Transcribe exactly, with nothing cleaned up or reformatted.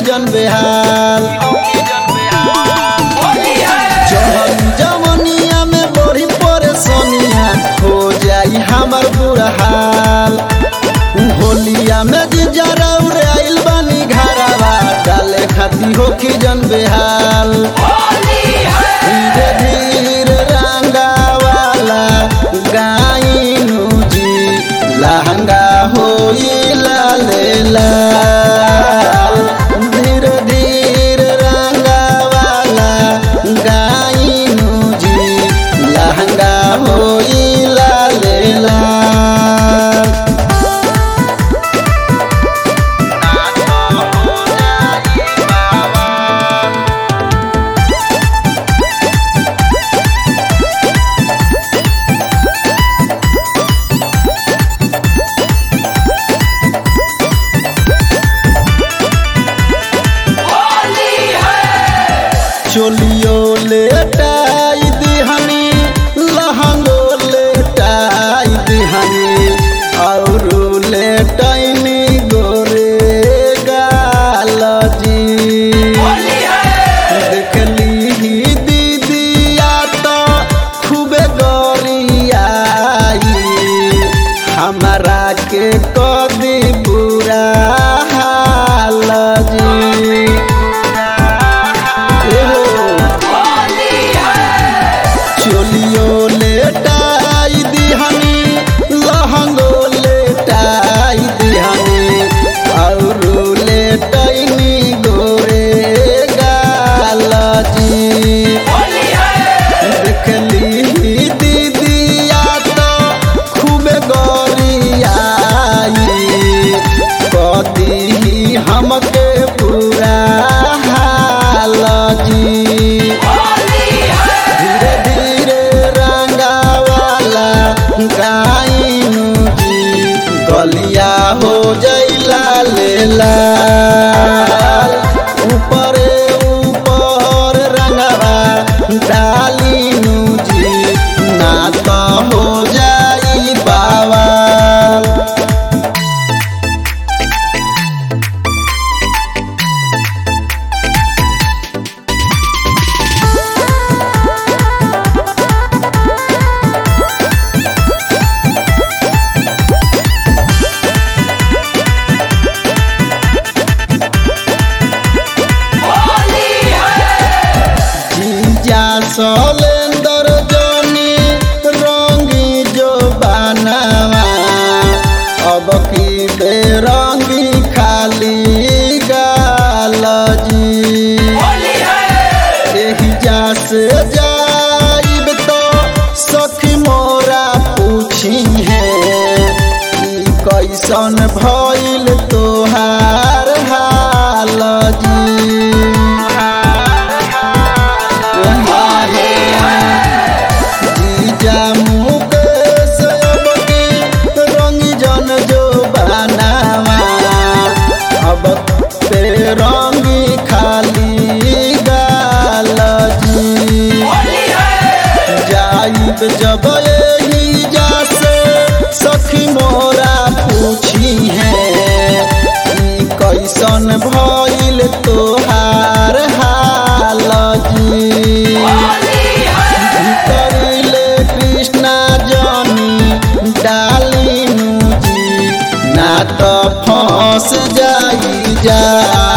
जन बेहाल। जवनिया में बड़ी परेशानिया हो जाई हमार बुरा हाल। होलिया में जरा उड़ाइल बानी घरवा डाले खाती हो की जन बेहाल। धीरे धीरे रंगावाला गाइनु जी लहंगा होई लाले लाल। धीरे धीरे रंगावाला गाइनु जी लहंगा होई लाले लाल। चोलियो लेटाई दिहनी लहंगो लेटाई दिहनी और लेटाइनी गोरे गाल जी। देखली ही दीदिया तो खूबे गोरियाई हमारा के कदी बुरा हाल जी। चोलियो लेटाई दिहनी लहंगो लेटाई दिहनी और लेटाइनी गोरे गाल जी। देखली दीदिया तो खूबे गोरियाई कदी हमके पूरा हाल जी। गाइनु जी गलिया हो जैला ले लाल। ऊपरे ऊपर रंगवा डालिनु जी ना तो हो जाई बावाल। सलेंदर जनी रंगी जो बनावा अब की बेरंगी खाली गाल जी। एही जा से जाइब तो सखी मोरा पूछी है कि कैसन भइल तोहार हाल जी। रंगी खाली गाल जी। जाइब जब यही जा से सखी मोरा पूछी है कि कैसन भइल तोहार हाल जी। भीतरिले कृष्णा जनी डालिनु जी ना तो फंस जाई जा।